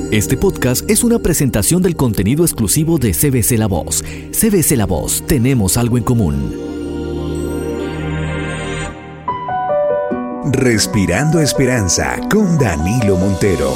Este podcast es una presentación del contenido exclusivo de CBC La Voz. CBC La Voz, tenemos algo en común. Respirando Esperanza con Danilo Montero.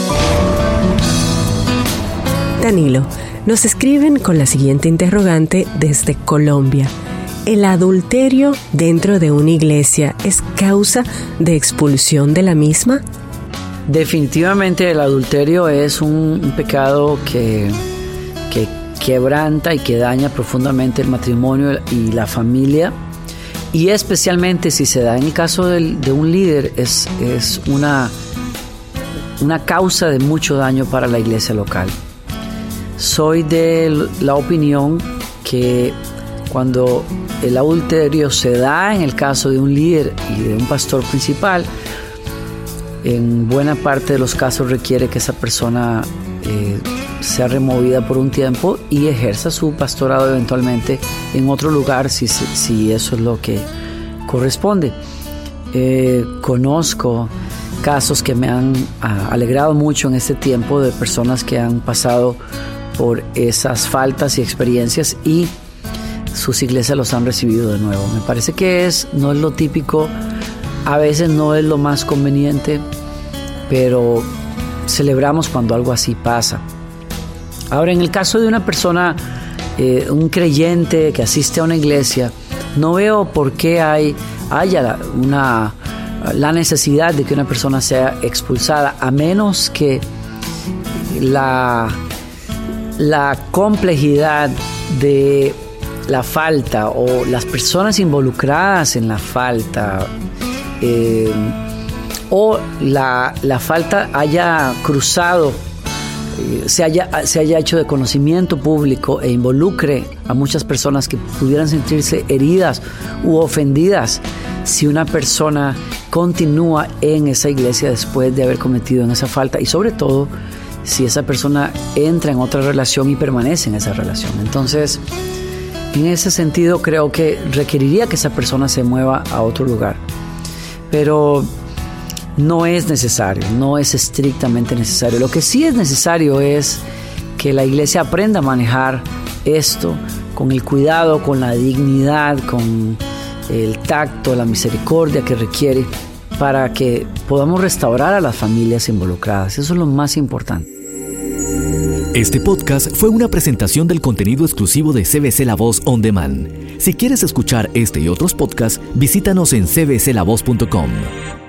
Danilo, nos escriben con la siguiente interrogante desde Colombia. ¿El adulterio dentro de una iglesia es causa de expulsión de la misma? Definitivamente el adulterio es un pecado que quebranta y que daña profundamente el matrimonio y la familia. Y especialmente si se da en el caso de un líder, es una causa de mucho daño para la iglesia local. Soy de la opinión que cuando el adulterio se da en el caso de un líder y de un pastor principal, en buena parte de los casos requiere que esa persona sea removida por un tiempo y ejerza su pastorado eventualmente en otro lugar si eso es lo que corresponde. Conozco casos que me han alegrado mucho en este tiempo de personas que han pasado por esas faltas y experiencias y sus iglesias los han recibido de nuevo. Me parece que no es lo típico, a veces no es lo más conveniente, pero celebramos cuando algo así pasa. Ahora, en el caso de una persona, un creyente que asiste a una iglesia, no veo por qué haya la necesidad de que una persona sea expulsada, a menos que la complejidad de la falta o las personas involucradas en la falta o la falta haya cruzado, se haya hecho de conocimiento público e involucre a muchas personas que pudieran sentirse heridas u ofendidas si una persona continúa en esa iglesia después de haber cometido en esa falta, y sobre todo si esa persona entra en otra relación y permanece en esa relación. Entonces, en ese sentido creo que requeriría que esa persona se mueva a otro lugar, pero no es necesario, no es estrictamente necesario. Lo que sí es necesario es que la iglesia aprenda a manejar esto con el cuidado, con la dignidad, con el tacto, la misericordia que requiere para que podamos restaurar a las familias involucradas. Eso es lo más importante. Este podcast fue una presentación del contenido exclusivo de CBC La Voz On Demand. Si quieres escuchar este y otros podcasts, visítanos en cbclavoz.com.